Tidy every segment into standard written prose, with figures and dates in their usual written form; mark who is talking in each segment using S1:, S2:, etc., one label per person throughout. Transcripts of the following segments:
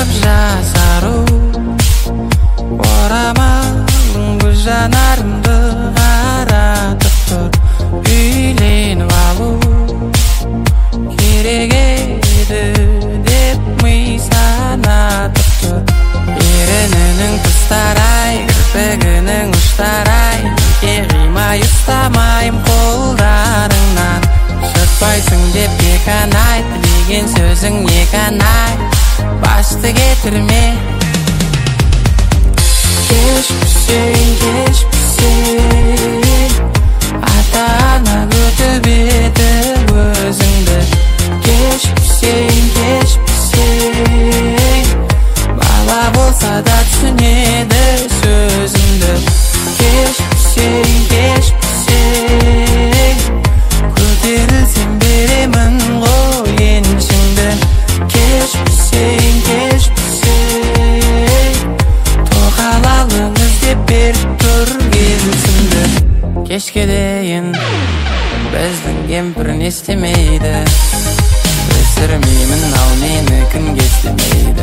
S1: жасару орамалың көз жанарымды қаратып тұр. Үйленіп алу керек еді деп ми санатып тұр. Ерінінің тұстарай, кірпігінің ұштарай, неге қимай ұстамайым қолдарыңнан. Шықпайсың деп беканай, тілеген сөзің еканай, басты кетірме. Кешпісең, ата-ана күтіп еді өзіңді. Кешпісең, бала болса да түсінеді сөзіңді. Кешпісең, көтерілсем беремін ғой еншіңді. Кешпісең, тоқалалың іздеп беріп тұр келісімді. Кешке дейін біздің кемпір не істемейді, өсірмеймін ал мені күнге істемейді.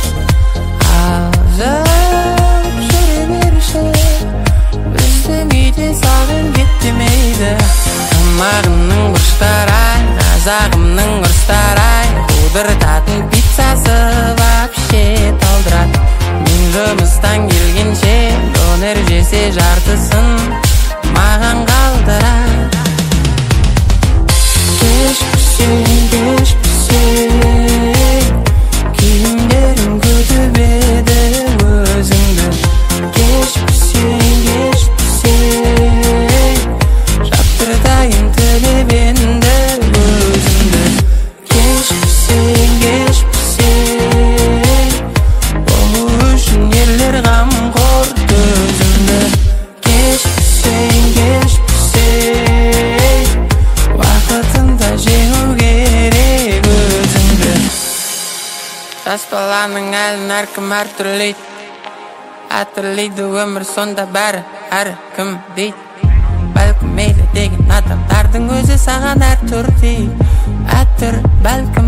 S1: Азып жүре берші, біздің үйде сағын кет демейді. Тамағымның бұрыштарай, қазағымның ұрыстарай, қудыртатын пиццасы вообще талдырат. Мен жұмыстан келгенше донер жесе жартысын маған қалдырат. Кешпісең, киімдерің күтіп еді өзіңді. Кешпісең, жаптыртайын тілеп енді өзіңді. Кешпісең, болу үшін ерлер қамқор төзімді. Кешпісең, уақытында жеңу керек өзіңді. Жас баланың әлін әркім әртүрлейді, әтірлейді өмір сонда бәрі әркім дейді. Бәлкім мейлі деген адамдардың өзі саған әртүр дейді. Әтір бәлкім